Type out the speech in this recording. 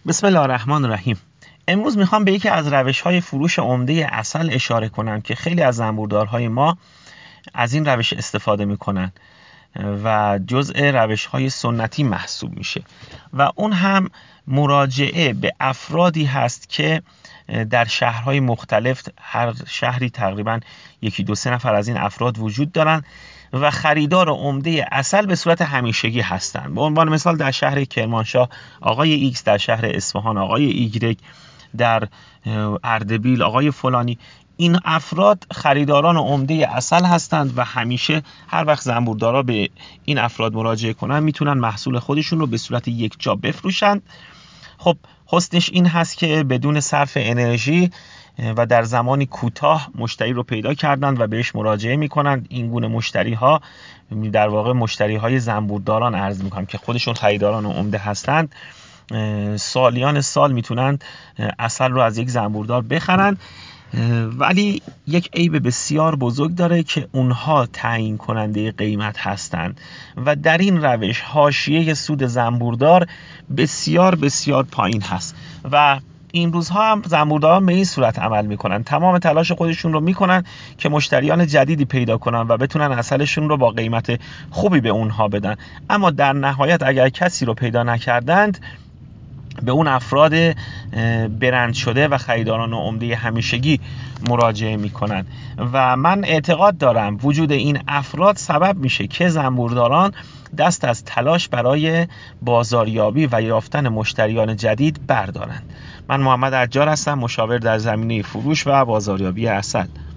بسم الله الرحمن الرحیم. امروز میخوام به یکی از روش‌های فروش عمده عسل اشاره کنم که خیلی از زنبوردارهای ما از این روش استفاده میکنن و جزء روش‌های سنتی محسوب میشه و اون هم مراجعه به افرادی هست که در شهرهای مختلف، هر شهری تقریباً 1-2-3 نفر از این افراد وجود دارن و خریدار عمده عسل به صورت همیشگی هستند. به عنوان مثال در شهر کرمانشاه آقای ایکس، در شهر اصفهان آقای ایگرگ، در اردبیل آقای فلانی. این افراد خریداران عمده عسل هستند و همیشه هر وقت زنبوردارا به این افراد مراجعه کنن میتونن محصول خودشون رو به صورت یک جا بفروشند. خب حسنش این هست که بدون صرف انرژی و در زمانی کوتاه مشتری رو پیدا کردند و بهش مراجعه میکنند. این گونه مشتری ها در واقع مشتری های زنبورداران عرض میکنم که خودشون خریداران عمده هستند. سالیان سال میتونن عسل رو از یک زنبوردار بخرن، ولی یک عیب بسیار بزرگ داره که اونها تعیین کننده قیمت هستند و در این روش حاشیه سود زنبوردار بسیار بسیار پایین هست و این روزها هم زنبورداران به این صورت عمل میکنن، تمام تلاش خودشون رو میکنن که مشتریان جدیدی پیدا کنن و بتونن عسلشون رو با قیمت خوبی به اونها بدن، اما در نهایت اگر کسی رو پیدا نکردند به اون افراد برند شده و خریداران عمده همیشگی مراجعه میکنن و من اعتقاد دارم وجود این افراد سبب میشه که زنبورداران دست از تلاش برای بازاریابی و یافتن مشتریان جدید بردارند. من محمد عجار هستم، مشاور در زمینه فروش و بازاریابی عسل.